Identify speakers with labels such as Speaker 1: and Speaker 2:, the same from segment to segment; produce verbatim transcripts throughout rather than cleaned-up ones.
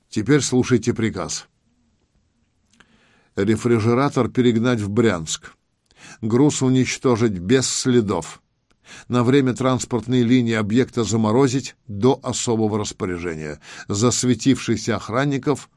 Speaker 1: Теперь слушайте приказ. Рефрижератор перегнать в Брянск. Груз уничтожить без следов. На время транспортной линии объекта заморозить до особого распоряжения. Засветившихся охранников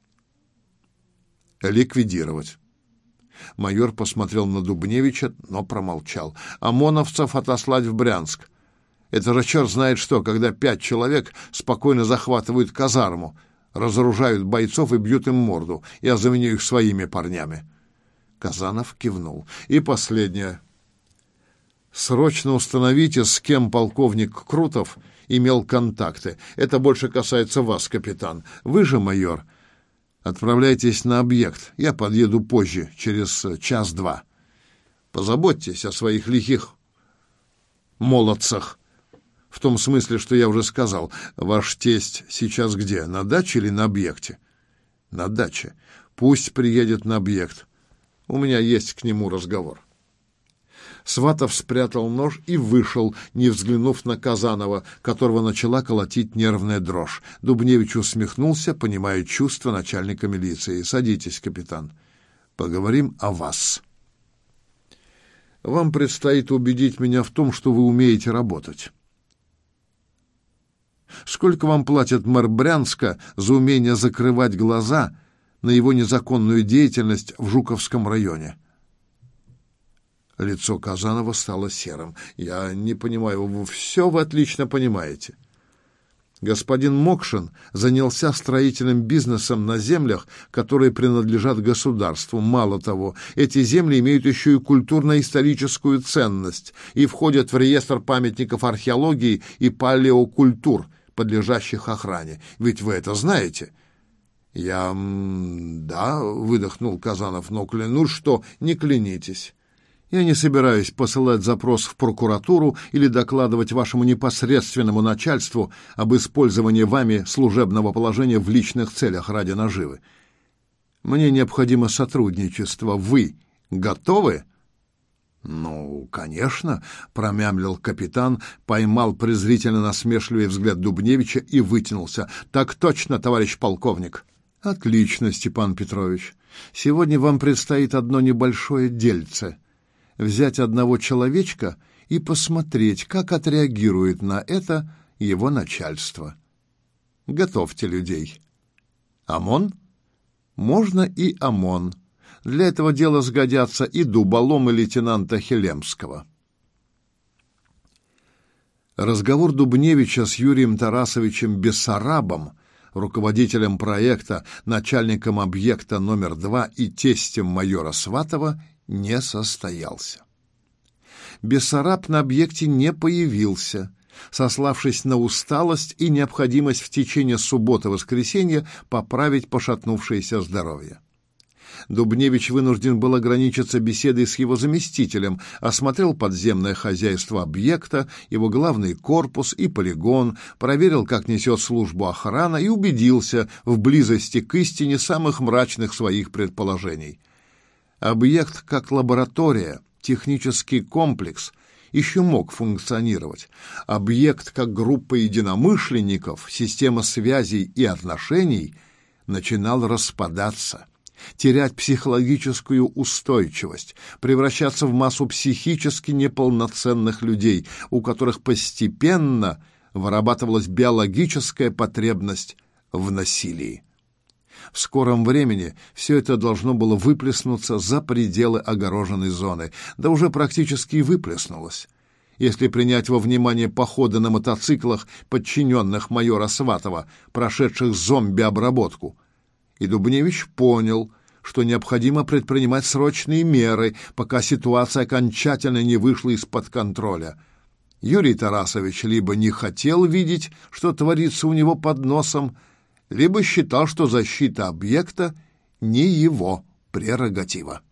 Speaker 1: ликвидировать. Майор посмотрел на Дубневича, но промолчал. ОМОНовцев отослать в Брянск. Это же черт знает что, когда пять человек спокойно захватывают казарму, разоружают бойцов и бьют им морду. Я заменю их своими парнями. Казанов кивнул. И последнее. Срочно установите, с кем полковник Крутов имел контакты. Это больше касается вас, капитан. Вы же, майор, отправляйтесь на объект. Я подъеду позже, через час-два. Позаботьтесь о своих лихих молодцах. В том смысле, что я уже сказал. Ваш тесть сейчас где? На даче или на объекте? На даче. Пусть приедет на объект. У меня есть к нему разговор. Сватов спрятал нож и вышел, не взглянув на Казанова, которого начала колотить нервная дрожь. Дубневич усмехнулся, понимая чувства начальника милиции. «Садитесь, капитан. Поговорим о вас. Вам предстоит убедить меня в том, что вы умеете работать. Сколько вам платит мэр Брянска за умение закрывать глаза на его незаконную деятельность в Жуковском районе?» Лицо Казанова стало серым. «Я не понимаю, вы все вы отлично понимаете. Господин Мокшин занялся строительным бизнесом на землях, которые принадлежат государству. Мало того, эти земли имеют еще и культурно-историческую ценность и входят в реестр памятников археологии и палеокультур, подлежащих охране. Ведь вы это знаете?» «Я... да», — выдохнул Казанов, — «но клянусь, что не клянитесь. Я не собираюсь посылать запрос в прокуратуру или докладывать вашему непосредственному начальству об использовании вами служебного положения в личных целях ради наживы. Мне необходимо сотрудничество. Вы готовы?» «Ну, конечно», — промямлил капитан, поймал презрительно насмешливый взгляд Дубневича и вытянулся. «Так точно, товарищ полковник». «Отлично, Степан Петрович. Сегодня вам предстоит одно небольшое дельце. Взять одного человечка и посмотреть, как отреагирует на это его начальство. Готовьте людей. ОМОН? Можно и ОМОН. Для этого дела сгодятся и дуболом, и лейтенанта Хелемского». Разговор Дубневича с Юрием Тарасовичем Бессарабом, руководителем проекта, начальником объекта номер два и тестем майора Сватова, не состоялся. Бессараб на объекте не появился, сославшись на усталость и необходимость в течение субботы-воскресенья поправить пошатнувшееся здоровье. Дубневич вынужден был ограничиться беседой с его заместителем, осмотрел подземное хозяйство объекта, его главный корпус и полигон, проверил, как несет службу охрана, и убедился в близости к истине самых мрачных своих предположений. Объект как лаборатория, технический комплекс еще мог функционировать. Объект как группа единомышленников, система связей и отношений начинал распадаться, терять психологическую устойчивость, превращаться в массу психически неполноценных людей, у которых постепенно вырабатывалась биологическая потребность в насилии. В скором времени все это должно было выплеснуться за пределы огороженной зоны, да уже практически и выплеснулось. Если принять во внимание походы на мотоциклах подчиненных майора Сватова, прошедших зомби-обработку. И Дубневич понял, что необходимо предпринимать срочные меры, пока ситуация окончательно не вышла из-под контроля. Юрий Тарасович либо не хотел видеть, что творится у него под носом, либо считал, что защита объекта не его прерогатива.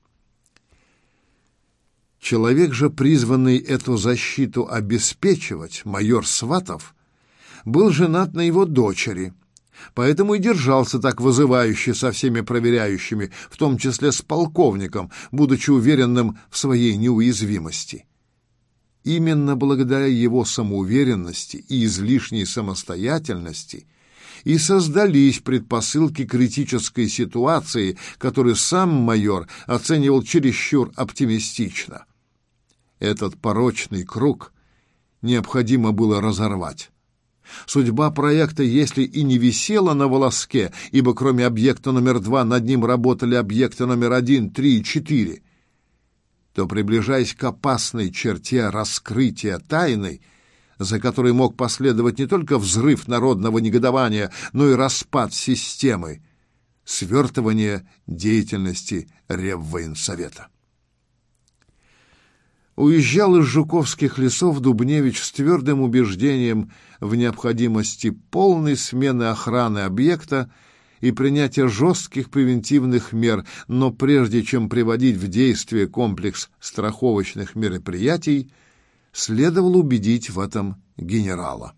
Speaker 1: Человек же, призванный эту защиту обеспечивать, майор Сватов, был женат на его дочери, поэтому и держался так вызывающе со всеми проверяющими, в том числе с полковником, будучи уверенным в своей неуязвимости. Именно благодаря его самоуверенности и излишней самостоятельности и создались предпосылки критической ситуации, которую сам майор оценивал чересчур оптимистично. Этот порочный круг необходимо было разорвать. Судьба проекта, если и не висела на волоске, ибо кроме объекта номер два над ним работали объекты номер один, три и четыре, то, приближаясь к опасной черте раскрытия тайны, за которой мог последовать не только взрыв народного негодования, но и распад системы, свертывание деятельности Реввоенсовета. Уезжал из Жуковских лесов Дубневич с твердым убеждением в необходимости полной смены охраны объекта и принятия жестких превентивных мер, но прежде чем приводить в действие комплекс страховочных мероприятий, следовало убедить в этом генерала.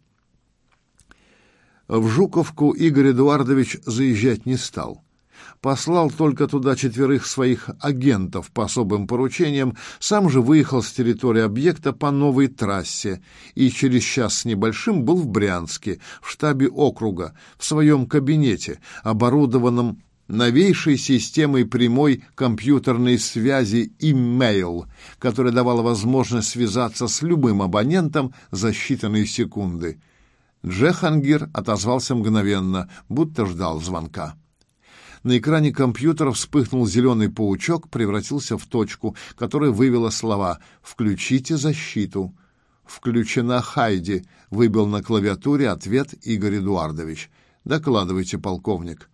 Speaker 1: В Жуковку Игорь Эдуардович заезжать не стал. Послал только туда четверых своих агентов по особым поручениям, сам же выехал с территории объекта по новой трассе и через час с небольшим был в Брянске, в штабе округа, в своем кабинете, оборудованном новейшей системой прямой компьютерной связи имейл, которая давала возможность связаться с любым абонентом за считанные секунды. Джехангир отозвался мгновенно, будто ждал звонка. На экране компьютера вспыхнул зеленый паучок, превратился в точку, которая вывела слова «Включите защиту». «Включена Хайди», — выбил на клавиатуре ответ Игорь Эдуардович. «Докладывайте, полковник».